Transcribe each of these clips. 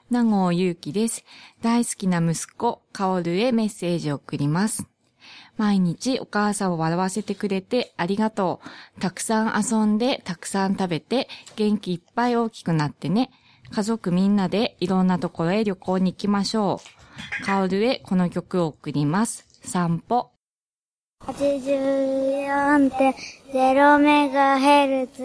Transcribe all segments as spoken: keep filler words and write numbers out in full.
名郷ゆうきです。大好きな息子、かおるへメッセージを送ります。毎日お母さんを笑わせてくれてありがとう。たくさん遊んで、たくさん食べて、元気いっぱい大きくなってね。家族みんなでいろんなところへ旅行に行きましょう。かおるへこの曲を送ります。散歩。 はちじゅうよんてんゼロ メガヘルツ。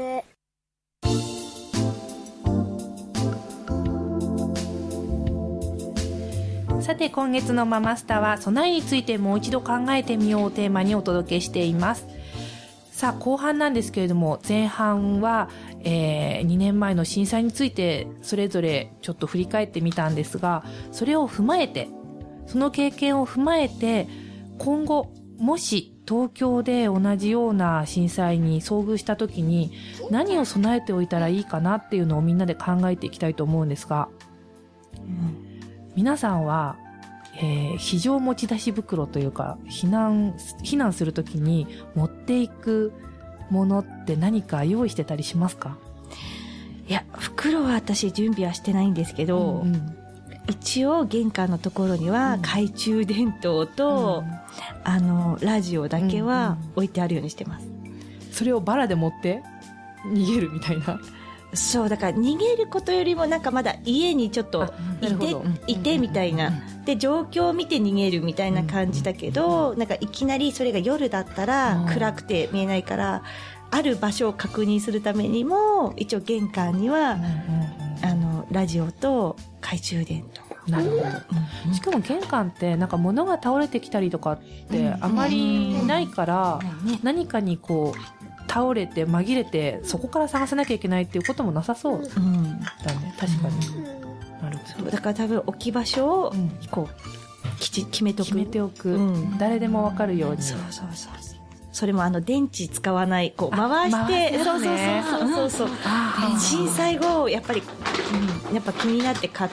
さて今月のママスタは備えについてもう一度考えてみようをテーマにお届けしています。さあ後半なんですけれども、前半は、えー、にねんまえの震災についてそれぞれちょっと振り返ってみたんですが、それを踏まえて、その経験を踏まえて、今後もし東京で同じような震災に遭遇した時に何を備えておいたらいいかなっていうのをみんなで考えていきたいと思うんですが、うん皆さんは、えー、非常持ち出し袋というか避難避難するときに持っていくものって何か用意してたりしますか？ いや、袋は私準備はしてないんですけど、うんうん、一応玄関のところには懐中電灯と、うん、あのラジオだけは置いてあるようにしてます。うんうん、 それをバラで持って逃げるみたいな。 そうだから逃げることよりもなんかまだ家にちょっといていてみたいなで状況を見て逃げるみたいな感じだけど、なんかいきなりそれが夜だったら暗くて見えないからある場所を確認するためにも一応玄関にはあのラジオと懐中電灯。 なるほど、うん、しかも玄関ってなんか物が倒れてきたりとかってあまりないから何かにこう倒れて紛れてそこから探さなきゃいけないっていうこともなさそうだね、うん、確かに、うん、 なるほど。だから多分置き場所をこうきち決めとく決めておく、うん、誰でも分かるように。 そうそうそう。それもあの電池使わないこう回してそうそうそうそうそう震災後やっぱり、うん、やっぱ気になって買って、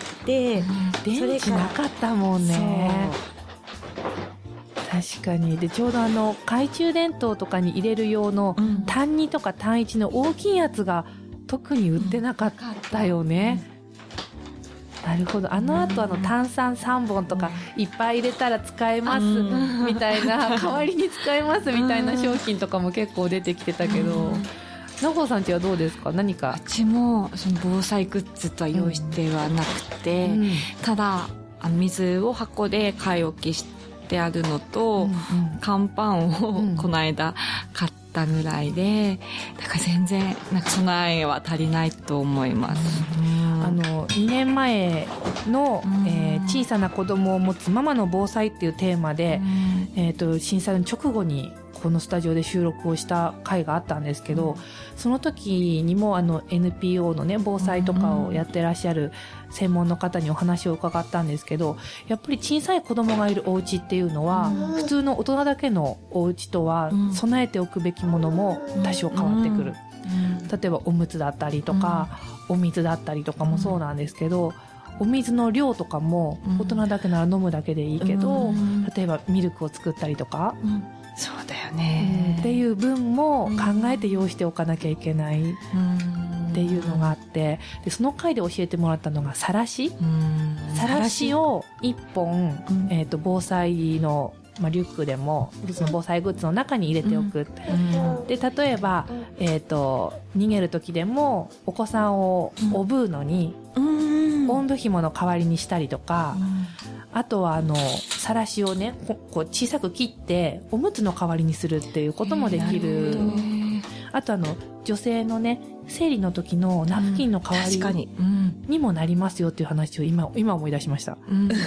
うん、 電池なかったもんね。確かに。でちょうどあの懐中電灯とかに入れる用の単にとか単いちの大きいやつが特に売ってなかったよね、うん、なるほど。あの後あの炭酸さんぼんとかいっぱい入れたら使えますみたいな、代わりに使えますみたいな商品とかも結構出てきてたけど、なほさんちはどうですか？何か。 うちもその防災グッズとは用意してはなくて、うん、ただあの水を箱で買い置きしてあるのと、うんうん、乾パンをこの間買ったぐらいで、だから全然なんか備えは足りないと思います、 うん、あのにねんまえの、うんえー、小さな子供を持つママの防災っていうテーマで、うんえー、と震災の直後にこのスタジオで収録をした回があったんですけど、うん、その時にもあの エヌピーオー のね防災とかをやってらっしゃる専門の方にお話を伺ったんですけど、やっぱり小さい子供がいるお家っていうのは、うん、普通の大人だけのお家とは備えておくべきものも多少変わってくる、うん、例えばおむつだったりとか、うん、お水だったりとかもそうなんですけど、お水の量とかも大人だけなら飲むだけでいいけど、うん、例えばミルクを作ったりとか、うんそうだよね、 うん、っていう分も考えて用意しておかなきゃいけないっていうのがあって、でその回で教えてもらったのがさらしさらしをいっぽん、うんえー、と防災の、まあ、リュックでもその防災グッズの中に入れておく、うんうん、で例えば、えー、と逃げる時でもお子さんをおぶうのに、うん、おんぶ紐の代わりにしたりとか、うんあとはあのさらしをねこう小さく切っておむつの代わりにするっていうこともできる。あとあの女性のね生理の時のナプキンの代わりにもなりますよっていう話を今今思い出しました、うんうん、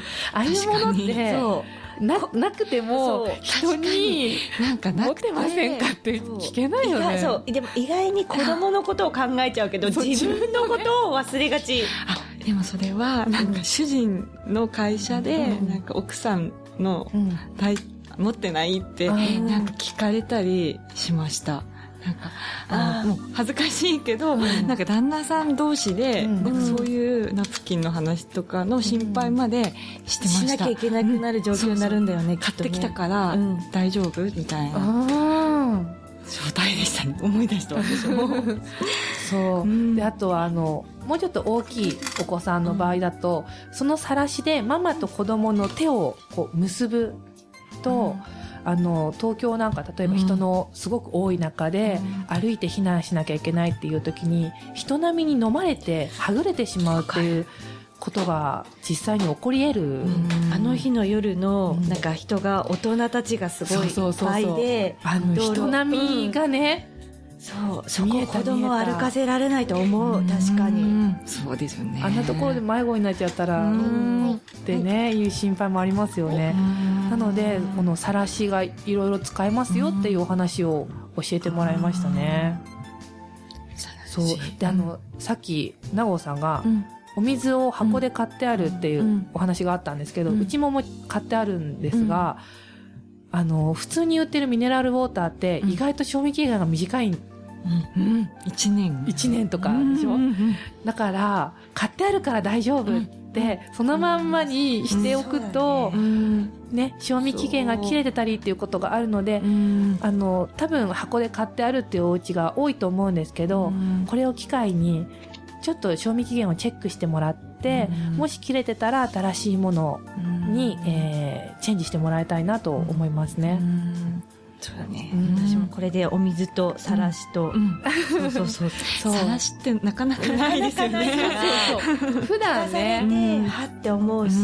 ああいうものってな, なくても人になんか持ってませんかって聞けないよね。 そうでも意外に子供のことを考えちゃうけど自分のことを忘れがち。 あでもそれはなんか主人の会社でなんか奥さんの体、うん、持ってないってなんか聞かれたりしました。なんかあのもう恥ずかしいけど、うん、なんか旦那さん同士で、うん、なんかそういうナプキンの話とかの心配までしてました、うん、 しなきゃいけなくなる状況になるんだよね、うん、 買ってきたから大丈夫みたいな。 あ状態でしたね。思い出した私も。 そう、うん、であとはあのもうちょっと大きいお子さんの場合だと、うん、その晒しでママと子供の手をこう結ぶと、うん、あの東京なんか例えば人のすごく多い中で、うん、歩いて避難しなきゃいけないっていう時に人並みに飲まれてはぐれてしまうっていうことが実際に起こり得る、うん、 あの日の夜のなんか人が大人たちがすごいいっぱいで、 あの人並みがね、 うん、そうそこ子供歩かせられないと思う。確かにそうですよね。 あんなところで迷子になっちゃったらってね、いう心配もありますよね。なのでこの晒しがいろいろ使えますよっていうお話を教えてもらいましたね。そうで、あのさっき名護さんが、うん、お水を箱で買ってあるっていうお話があったんですけど、うん、うちもも買ってあるんですが、うん、あの普通に売ってるミネラルウォーターって意外と賞味期限が短い、うんうん、いちねんいちねんとかでしょ、うんうんうん、だから買ってあるから大丈夫って、うん、そのまんまにしておくと、うんね、賞味期限が切れてたりっていうことがあるので、うん、あの多分箱で買ってあるっていうお家が多いと思うんですけど、うん、これを機会にちょっと賞味期限をチェックしてもらって、うん、もし切れてたら新しいものに、うんえー、チェンジしてもらいたいなと思いますね。うんうん、 そうだね、うん、私もこれでお水とさらしと、うんうん、そうそうそうさらしってなかなかないですよね。 そうそう普段ね、 うん、はって思うし、うん、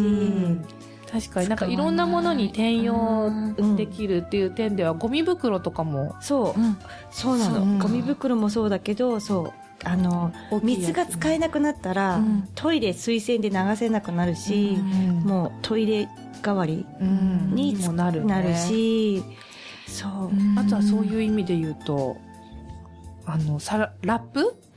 確かになんかいろんなものに転用できるっていう点では、うん、ゴミ袋とかもそう、うん、そうなの、うん、ゴミ袋もそうだけど、そうあの水が使えなくなったら、うん、トイレ水洗で流せなくなるし、うん、もうトイレ代わりにもなる、ね、なるし、そう、 うん、あとはそういう意味で言うとあのさラップ、うん、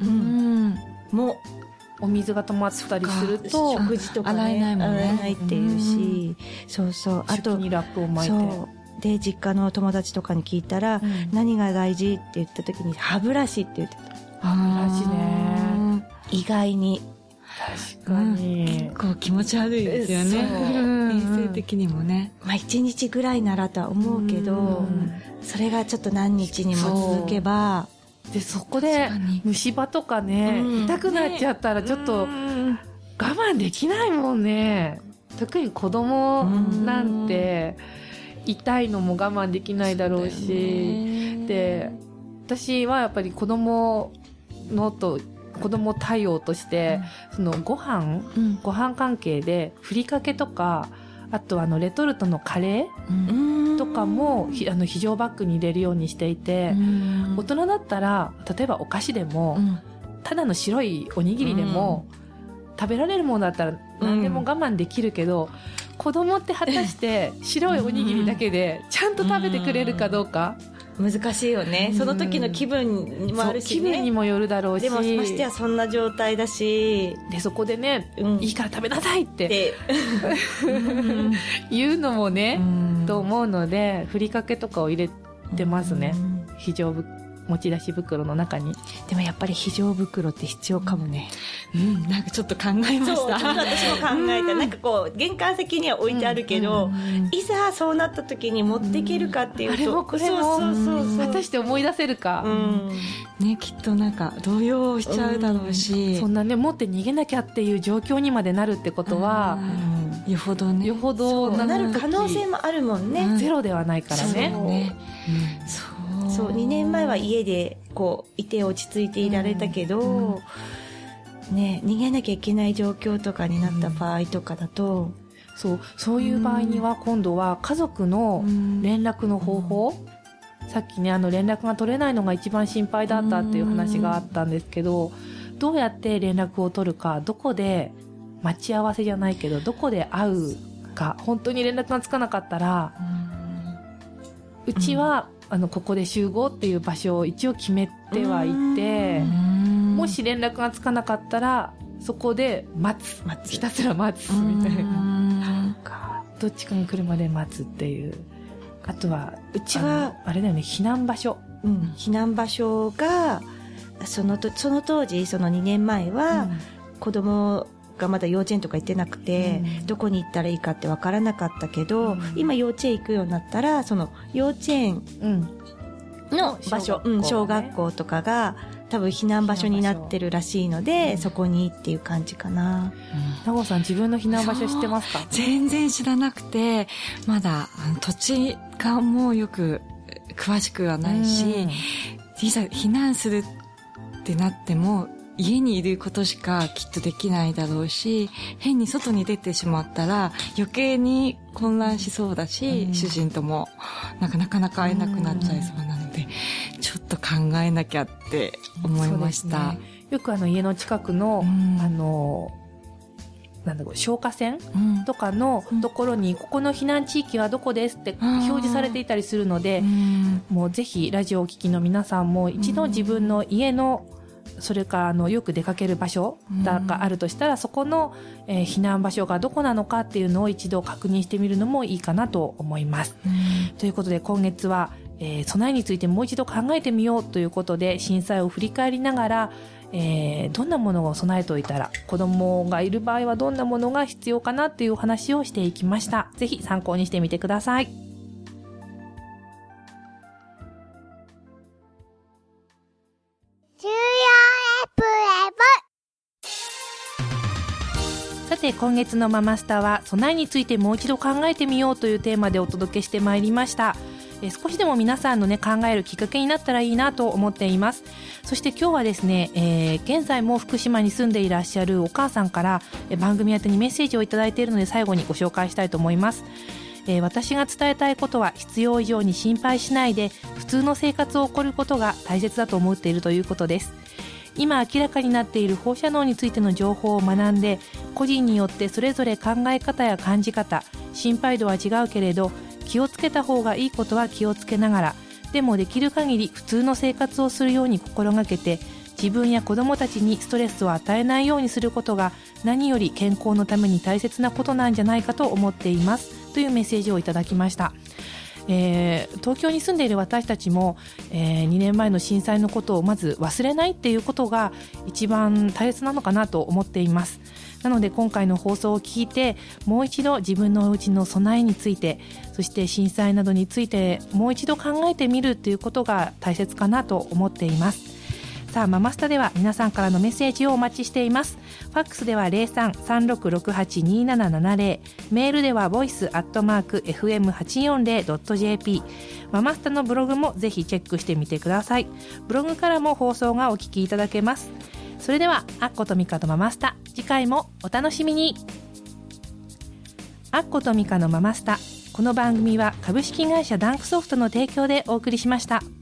もお水が止まったりすると食事とか、ね、 洗えないもんね、 洗えないっていうし、うん、そうそうあと食器にラップを巻いてそうで実家の友達とかに聞いたら、うん、何が大事って言った時に歯ブラシって言ってた。 歯ブラシね、 意外に確かに、 うん、結構気持ち悪いですよね、衛生的にもね。 まあいちにちぐらいならとは思うけど、うん、それがちょっと何日にも続けばでそこで虫歯とかね、うん、痛くなっちゃったらちょっと我慢できないもんね。特に子供なんて痛いのも我慢できないだろうし、で私はやっぱり子供のと子供対応として、うん、そのご飯、うん、ご飯関係でふりかけとか、あとあのレトルトのカレーとかも、うん、あの非常バッグに入れるようにしていて、うん、大人だったら例えばお菓子でも、うん、ただの白いおにぎりでも、うん、食べられるものだったら何でも我慢できるけど、うん、子供って果たして白いおにぎりだけでちゃんと食べてくれるかどうか、 難しいよね、うん、その時の気分にもあるし、ね、 気分にもよるだろうし、 でもましてやそんな状態だし、 でそこでね、うん、いいから食べなさいって言うのもね、うん、と思うのでふりかけとかを入れてますね、うん、非常持ち出し袋の中に。 でもやっぱり非常袋って必要かもね、 うん、うん、なんかちょっと考えました。 そう私も考えた、うん、なんかこう玄関先には置いてあるけど、うん、いざそうなった時に持っていけるかっていうと、 あれもこれもそうそうそうそう果たして思い出せるか、 うんね、きっとなんか動揺しちゃうだろうし、 うん、そんなね持って逃げなきゃっていう状況にまでなるってことは、 うん、よほどねよほどなる可能性もあるもんね、うん、 ゼロではないからね。 そうね、うん、そうそうにねんまえは家でこういて落ち着いていられたけど、うんうん、ね、逃げなきゃいけない状況とかになった場合とかだと、うん、 そうそういう場合には今度は家族の連絡の方法、うん、さっきねあの連絡が取れないのが一番心配だったっていう話があったんですけど、どうやって連絡を取るか、どこで待ち合わせじゃないけどどこで会うか、本当に連絡がつかなかったら、うん、うちは、うん、あのここで集合っていう場所を一応決めてはいて、もし連絡がつかなかったらそこで待つ、待つひたすら待つみたいな、どっちかが来るまで待つっていう。あとはうちはあ, あれだよね、避難場所、 うん、避難場所がそのとその当時そのにねんまえは、うん、子供がまだ幼稚園とか行ってなくて、うん、どこに行ったらいいかって分からなかったけど、うん、今幼稚園行くようになったらその幼稚園の場所、うん、小学校とかが多分避難場所になってるらしいので、うん、そこにっていう感じかな。 名護さん、自分の避難場所知ってますか？ 全然知らなくて、まだあの土地がもうよく詳しくはないし、うん、いざ避難するってなっても家にいることしかきっとできないだろうし、変に外に出てしまったら余計に混乱しそうだし、うん、主人ともなんかなかなか会えなくなっちゃいそうなので、うん、ちょっと考えなきゃって思いました。 ね、よくあの家の近くの、うん、あのなんだろう、消火栓とかのところに、うん、ここの避難地域はどこですって表示されていたりするので、うん、もうぜひラジオをお聞きの皆さんも一度自分の家のそれからあのよく出かける場所があるとしたら、うん、そこの、えー、避難場所がどこなのかっていうのを一度確認してみるのもいいかなと思います。うん、ということで今月は、えー、備えについてもう一度考えてみようということで、震災を振り返りながら、えー、どんなものを備えておいたら、子供がいる場合はどんなものが必要かなっていうお話をしていきました。ぜひ参考にしてみてください。さて今月のママスタは備えについてもう一度考えてみようというテーマでお届けしてまいりました。え少しでも皆さんのね考えるきっかけになったらいいなと思っています。そして今日はですね、えー、現在も福島に住んでいらっしゃるお母さんからえ番組宛てにメッセージをいただいているので、最後にご紹介したいと思います。えー、私が伝えたいことは、必要以上に心配しないで普通の生活を送ることが大切だと思っているということです。今明らかになっている放射能についての情報を学んで、個人によってそれぞれ考え方や感じ方、心配度は違うけれど、気をつけた方がいいことは気をつけながら、でもできる限り普通の生活をするように心がけて、自分や子どもたちにストレスを与えないようにすることが何より健康のために大切なことなんじゃないかと思っていますというメッセージをいただきました。えー、東京に住んでいる私たちも、えー、にねんまえの震災のことをまず忘れないっていうことが一番大切なのかなと思っています。なので今回の放送を聞いて、もう一度自分のお家の備えについて、そして震災などについてもう一度考えてみるということが大切かなと思っています。さあママスタでは皆さんからのメッセージをお待ちしています。ファックスでは ゼロさん さんろくろくはち にーななななゼロ、 メールでは ボイス アットマーク エフエムはちよんゼロ ドット ジェーピー、 ママスタのブログもぜひチェックしてみてください。ブログからも放送がお聞きいただけます。それではアッコとミカとママスタ、次回もお楽しみに。アッコとミカのママスタ、この番組は株式会社ダンクソフトの提供でお送りしました。